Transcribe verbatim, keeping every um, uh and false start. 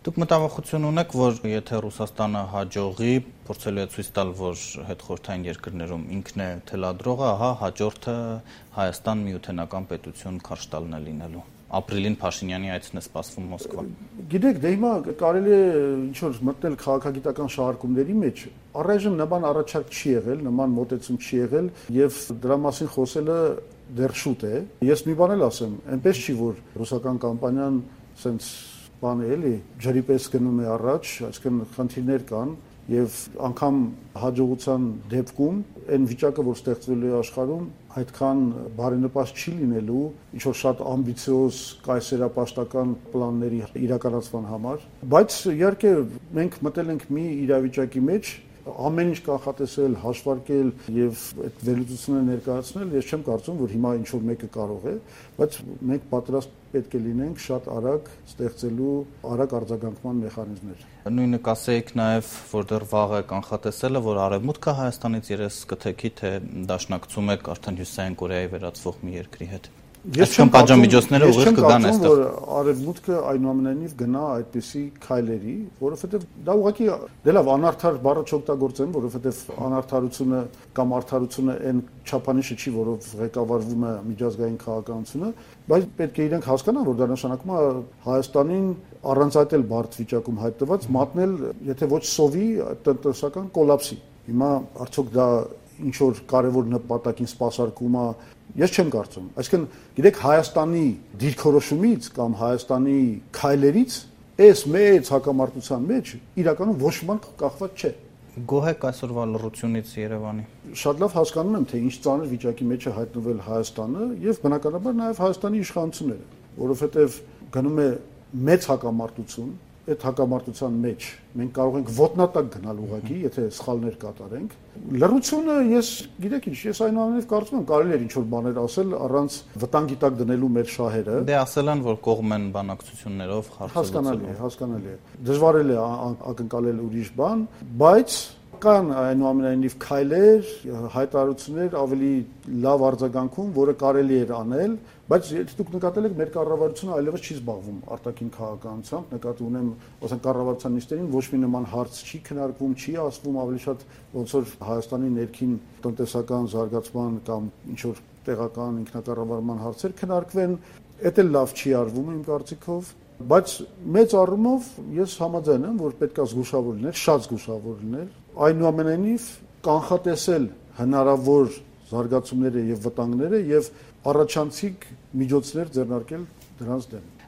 Դուք մտավախություն ունեք, որ եթե Ռուսաստանը հաջողի, փորձելու է ցույց տալ, որ հետխորհրդային երկրներում ինքն է թելադրողը, ահա հաջորդը Հայաստան միութենական պետություն քարշ տալն է լինելու։ Ապրիլին Փաշինյանի այցն է սպասվում Մոսկվա։ Գիտեք, դե հիմա կարելի է ինչ որ մտնել քաղաքագիտական շահարկումների մեջ, առայժմ նման առաջարկ չի եղել, նման մոտեցում չի եղել եւ դրա մասին խոսելը դեռ շուտ է։ Ես մի բան էլ ասեմ, այնպես չի, որ ռուսական կամպանիան սենց բան է էլի, ջրի պես գնում է առաջ, այսինքն խնդիրներ կան եւ անգամ հաջողության դեպքում այն վիճակը, որ ստեղծվելու է աշխարհում, այդքան բարենպաստ չի լինելու ինչ որ շատ ամբիցիոզ կայսերապաշտական պլանների իրականացման համար, բայց իհարկե մենք մտել ենք մի իրավիճակի մեջ, ամեն ինչ կանխատեսել, հաշվարկել եւ այդ վերլուծությունը ներկայացնել, ես չեմ կարծում, որ հիմա ինչ որ մեկը կարող է, բայց մենք պատրաստ պետք է լինենք շատ արագ ստեղծելու արագ արձագանքման մեխանիզմներ։ Նույնը կասեիք նաեւ, որ դեռ վաղ է կանխատեսելը, որ Արևմուտքը Հայաստանից երես կթեքի, թե դաշնակցում եք արդեն Հյուսիսային Կորեայի վերածվող մի երկրի հետ։ Ես չեմ պատժամիջոցները ուղիղ կգան այստեղ, որ Արևմուտքը այնուամենայնիվ գնա այդպիսի քայլերի, որովհետև դա ուղղակի դե լավ անարդար բառը չօգտագործեմ, որովհետև անարդարությունը կամ արդարությունը այն չափանիշը չի, որով ղեկավարվում է միջազգային քաղաքականությունը, բայց պետք է իրենք հասկանան, որ դա նշանակում է Հայաստանին առանց այդ էլ բարդ վիճակում հայտնված մատնել, եթե ոչ սովի, տնտեսական կոլապսի։ Հիմա արդյոք դա ինչ որ կարևոր նպատակին սպասարկում է, ես չեմ կարծում։ Այսինքն, գիտեք, Հայաստանի դիրքորոշումից կամ Հայաստանի քայլերից այս մեծ հակամարտության մեջ իրականում ոչ մի բան կախված չէ։ Գոհ եք այսօրվա լռությունից Երևանի։ Շատ լավ հասկանում եմ, թե ինչ ծանր վիճակի մեջ է հայտնվել Հայաստանը եւ բնականաբար նաեւ Հայաստանի իշխանությունները, որովհետեւ գնում է մեծ հակամարտություն, այդ հակամարտության մեջ մենք կարող ենք ոտնատակ գնալ ուղղակի, եթե սխալներ կատարենք։ Լռությունը, ես գիտեք ինչ, ես այնուամենայնիվ կարծում եմ կարելի է ինչ որ բաներ ասել առանց վտանգի տակ դնելու մեր շահերը։ Դե ասել են, որ կողմ են բանակցություններով հասկանալի է, հասկանալի է։ Դժվար է ակնկալել ուրիշ բան, բայց կան այնուամենայնիվ քայլեր, հայտարարություններ ավելի լավ արձագանքում, որը կարելի էր անել, բայց եթե դուք նկատել եք, մեր կառավարությունը այլևս չի զբաղվում արտաքին քաղաքականությամբ, նկատի ունեմ, ասենք կառավարության նիստերին ոչ մի նման հարց չի քննարկվում, չի ասվում, ավելի շատ ոնց որ Հայաստանի ներքին տնտեսական զարգացման կամ ինչ որ տեղական ինքնակառավարման հարցեր քննարկվեն, դա էլ լավ չի արվում իմ կարծիքով, բայց մեծ առումով ես համաձայն եմ, որ պետք է զգուշավոր լինել, շատ զգուշավոր լինել, այնուամենայնիվ կանխատեսել հնարավոր զարգացումները եւ վտանգները եւ առաջանցիկ միջոցներ ձեռնարկել դրանց դեմ։